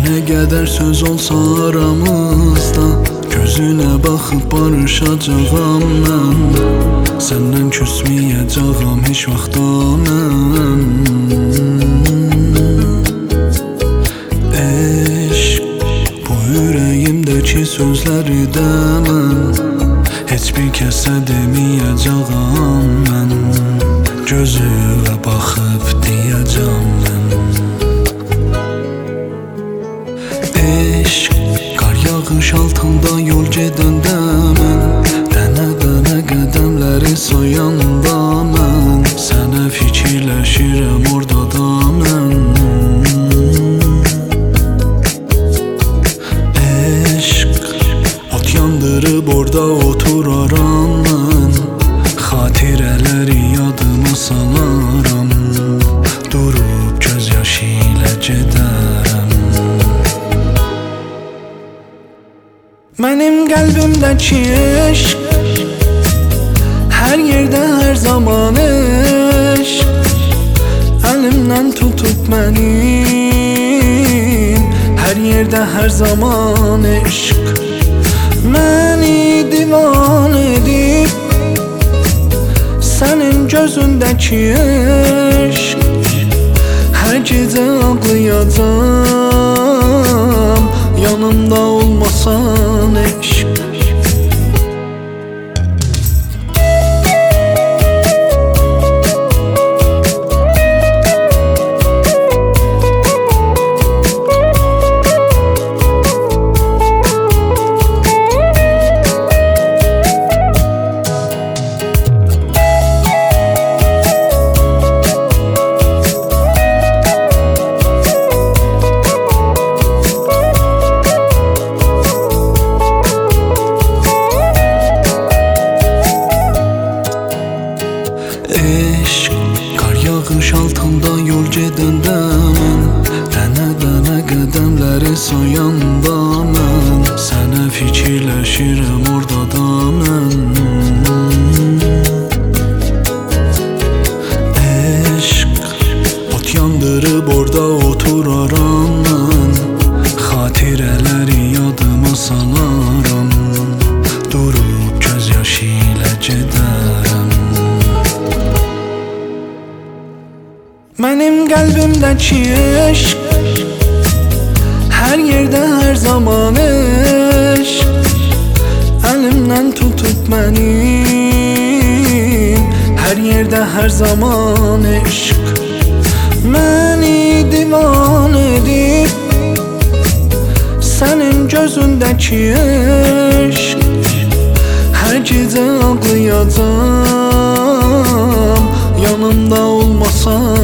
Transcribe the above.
Nə qədər söz olsa aramızda, gözünə baxıb barışacağam mən. Səndən küsməyəcağam heç vaxtda mən. Eşq bu ürəyimdəki sözləri də mən heç bir kəsə deməyəcağam mən. Gözünə baxıb deyəcəm mən. Eşq qar yağış altında yol gedəndə mən, dənə-dənə qədəmləri sayanda mən, sənə fikirləşirəm orada da mən. Eşq ot yandırıb orada oturaram mən, xatirələri yadıma salaram, durub göz yaşı ilə gedərəm. Mənim qəlbimdəki eşq hər yerdə, hər zaman eşq, əlimdən tutub mənim hər yerdə, hər zaman eşq, məni divan edib sənin gözündəki eşq. Hər gecə ağlayacam yanımda olmasan eşq. Eşq qar yağış altında yol gedəndə mən, dənə-dənə qədəmləri sayanda mən, sənə fikirləşirəm orada da mən. Eşq ot yandırıb orada oturaram mən, xatirələri yadıma salaram, durub göz yaşı ilə gedərəm. Mənim qəlbimdəki eşq hər yerdə, hər zaman eşq, əlimdən tutub mənim hər yerdə, hər zaman eşq, məni divan edib sənin gözündəki eşq. Hər gecə ağlayacam yanımda olmasan